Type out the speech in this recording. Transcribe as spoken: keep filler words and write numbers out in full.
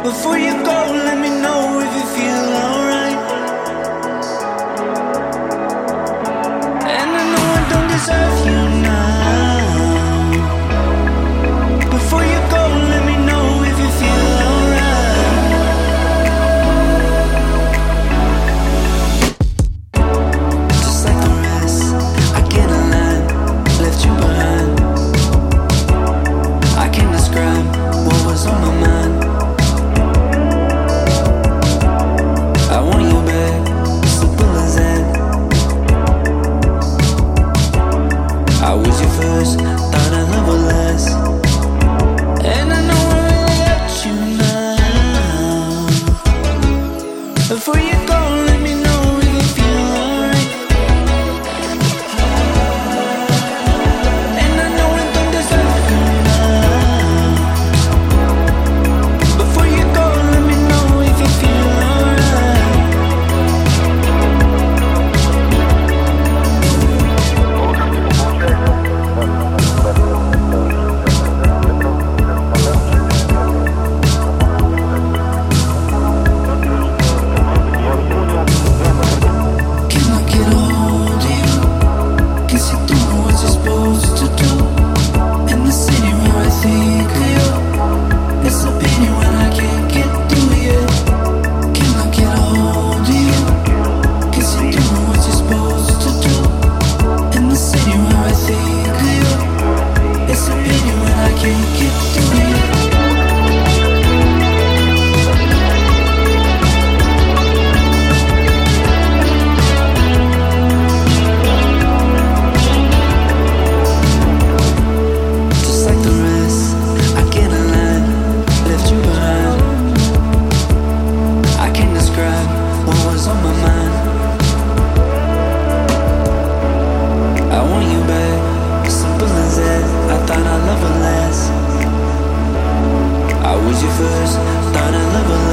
Before you go, let me know if you feel alright. And I know I don't deserve you now. Before you go, let me know if you feel alright. Just like the rest, I get a line, left you behind. I can't describe what was on my mind. I want you back, simple as that. I was your first, thought I'd never last. And I know I really let you now. Before you go, let me know if you feel alright. And I know I don't deserve you now. Before you go, let me know if you feel alright. Can I get a hold of you? Guess you're doing what you're supposed to do. In the city where I think of you, it's a pity when I can't get through you. Can I get a hold of you? Guess you're doing what you're supposed to do. In the city where I think of you, it's a pity when I can't get through you. Just like the rest, I get a line, left you behind. I can't describe what was on my mind. I want you back, simple as that. I thought I'd never last. I was your first, thought I'd never last.